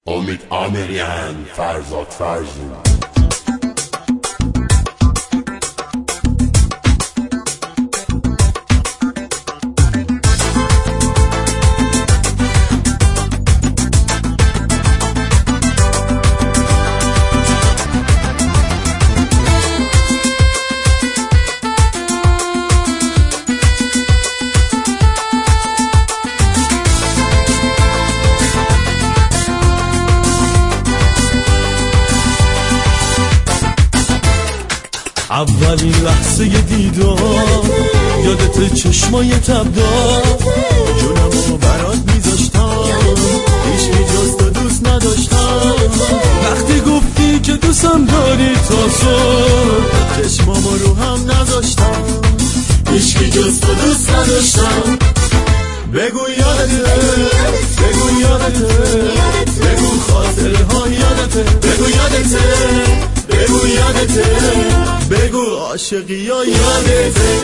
امید آمریان، فرزاد فرزین. اولین لحظه دیدار یادت چشمای تبدار جونمو برات میذاشتم هیچکی جز تو دوست نداشتم وقتی گفتی که دوستم داری تا صبح چشمامو رو هم نذاشتم هیچکی جز تو دوست نداشتم بگو یادته بگو یادته بگو خاطره ها یادته بگو یادته بگو یادته بگو عاشقی یا یادته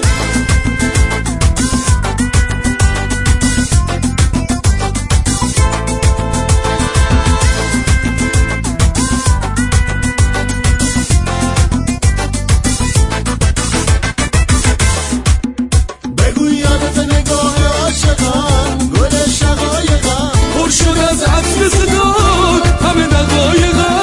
بگو یادته نگاه عاشقان گل شقایقم پر شد از عطر صدات همه دقایقم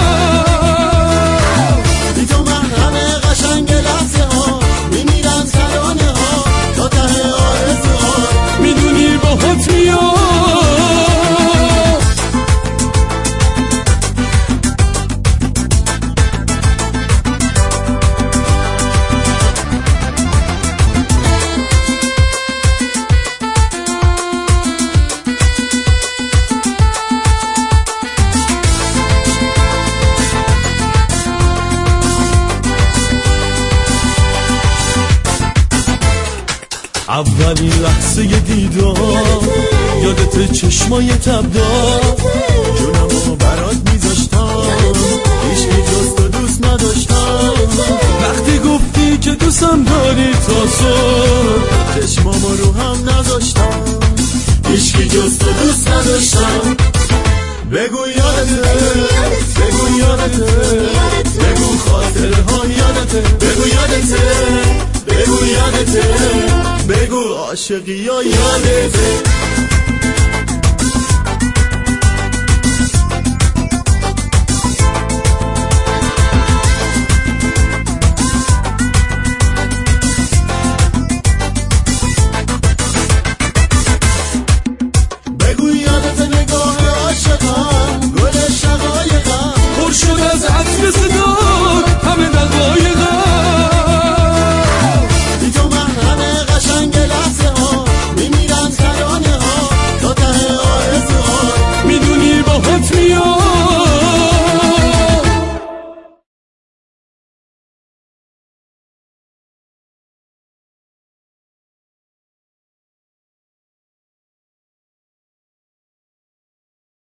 اولین لحظه دیدار یادت چشمای تبدار جونمو برات میذاشتم هیچکی جز تو دوست نداشتم وقتی گفتی که دوستم داری تا صبح چشمامو رو هم نذاشتم هیچکی جز تو دوست نداشتم بگو یادته بگو یادته بگو خاطره ها یادته بگو یادته بگو یادته بگو عاشقی یا یادته